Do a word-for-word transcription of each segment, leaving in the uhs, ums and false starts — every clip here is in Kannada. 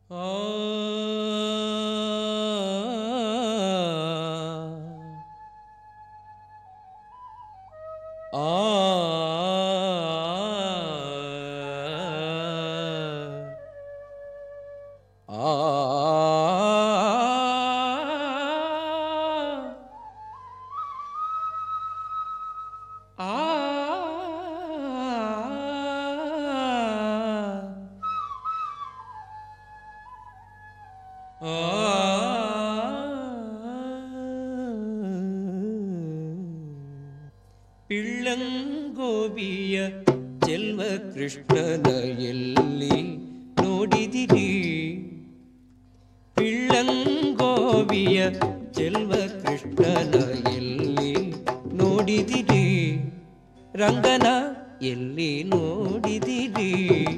ಆ ಪಿಳ್ಳಂಗೋವಿಯ ಚೆಲ್ವ ಕೃಷ್ಣನ ಎಲ್ಲಿ ನೋಡಿದಿರಿ? ಪಿಳ್ಳಂಗೋವಿಯ ಚೆಲ್ವ ಕೃಷ್ಣನ ಎಲ್ಲಿ ನೋಡಿದಿರಿ? ರಂಗನ ಎಲ್ಲಿ ನೋಡಿದಿರಿ?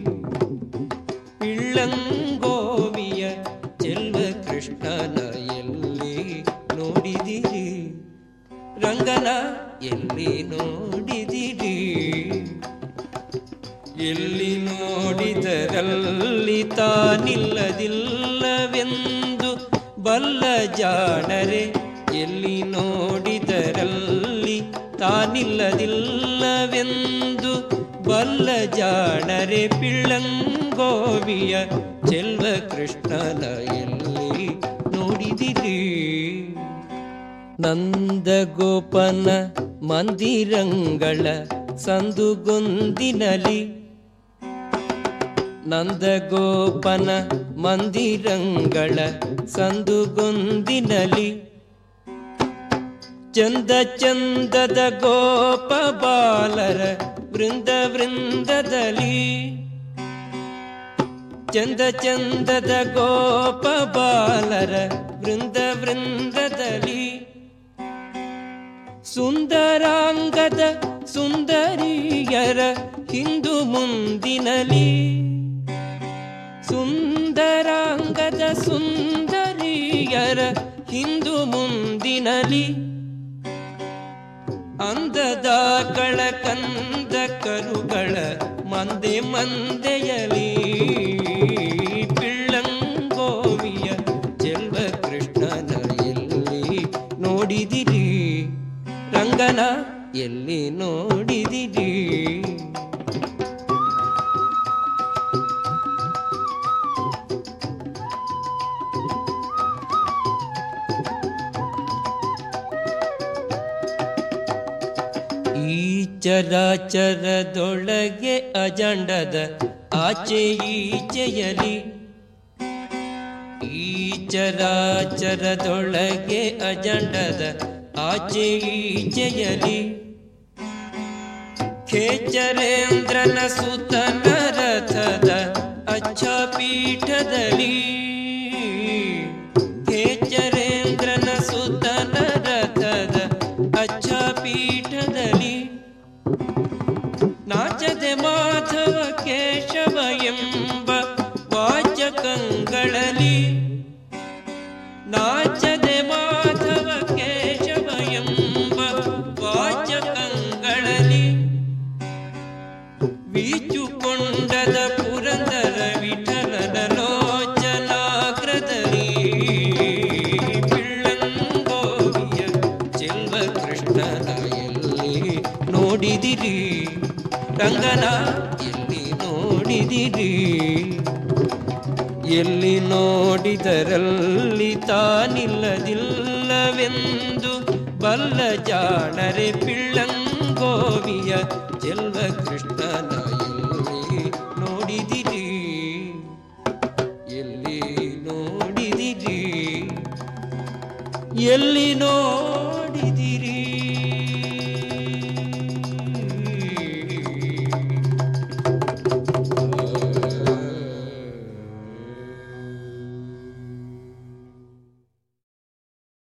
ಪಿಳ್ಳಂಗೋವಿಯ ಚೆಲ್ವ ಕೃಷ್ಣನ ಎಲ್ಲಿ ನೋಡಿದಿರಿ? ರಂಗನ ಎಲ್ಲಿ ನೋಡಿದಿರಿ? ಎಲ್ಲಿ ನೋಡಿದರಲ್ಲಿ ತಾನಿಲ್ಲದಿಲ್ಲವೆಂದು ಬಲ್ಲ ಜಾಣರೆ, ಎಲ್ಲಿ ನೋಡಿದರಲ್ಲಿ ತಾನಿಲ್ಲದಿಲ್ಲವೆಂದು ಬಲ್ಲ ಜಾಣರೆ. ಪಿಳ್ಳಂಗೋವಿಯ ಚೆಲ್ವ ಕೃಷ್ಣನ ಎಲ್ಲಿ ನೋಡಿದಿರಿ? ನಂದಗೋಪನ ಮಂದಿರಂಗಳ ಸಂದುಗೊಂದಿನಲಿ, ನಂದಗೋಪನ ಮಂದಿರಂಗಳ ಸಂದುಗೊಂದಿನಲಿ, ಚಂದ ಚಂದದ ಗೋಪ ಬಾಲರ ವೃಂದ ವೃಂದದಲ್ಲಿ, ಚಂದ ಚಂದದ ಗೋಪ ಬಾಲರ ವೃಂದ ವೃಂದದಲ್ಲಿ, ಸುಂದರಾಂಗದ ಸುಂದರಿಯರ ಹಿಂದು ಮುಂದಿನಲಿ, ಸುಂದರಾಂಗದ ಸುಂದರಿಯರ ಹಿಂದು ಮುಂದಿನಲಿ, ಅಂದದ ಕಳ ಕಂದ ಕರುಗಳ ಮಂದೆ ಮಂದೆಯಲಿ. ಪಿಳ್ಳಂಗೋವಿಯ ಚೆಲ್ವ ಕೃಷ್ಣನ ಎಲ್ಲಿ ನೋಡಿದಿರಿ? ರಂಗನ ಎಲ್ಲಿ ನೋಡಿದಿರಿ? ಈ ಚರಾಚರದೊಳಗೆ ಅಜಂಡದ ಆಚೆ ಈಚೆಯಲಿ, ಈ ಚರಾಚರದೊಳಗೆ ಅಜಂಡದ ಆಚೆ ಈಚೆಯಲಿ, ಖೇಚರೇಂದ್ರನ ಸುತನ ರಥದ ಅಚ್ಚ ಪೀಠದಲ್ಲಿ, ಖೇಚರೇಂದ್ರನ ಸುತನ ರಥದ ಅಚ್ಚ ಪೀಠದಲ್ಲಿ, ನಾಚದೆ ಮಾಧವ ಕೇಶವ ಎಂಬ ವಾಚಕಂಗಳಲ್ಲಿ, ನಾಚದೆ ಮಾಧವ ಕೇಶವ ಎಂಬ ವಾಚಕಂಗಳಲ್ಲಿ, ವೀಚುಕೊಂಡದ ಪುರಂದರ ವಿಠಲನ ಲೋಚನಾಗ್ರದಲ್ಲಿ. ಪಿಳ್ಳಂಗೋವಿಯ ಚೆಲ್ವ ಕೃಷ್ಣನ ಎಲ್ಲಿ ನೋಡಿದಿರಿ? ರಂಗನ ಎಲ್ಲಿ ನೋಡಿದಿರಿ? ಎಲ್ಲಿ ನೋಡಿದರಲ್ಲಿ ತಾನಿಲ್ಲದಿಲ್ಲವೆಂದು ಬಲ್ಲ ಜಾಣರೆ. ಪಿಳ್ಳಂಗೋವಿಯ ಚೆಲ್ವ ಕೃಷ್ಣನ ಎಲ್ಲಿ ನೋಡಿದಿರಿ? ಎಲ್ಲಿ ನೋಡಿದಿರಿ? ಎಲ್ಲಿ ನೋ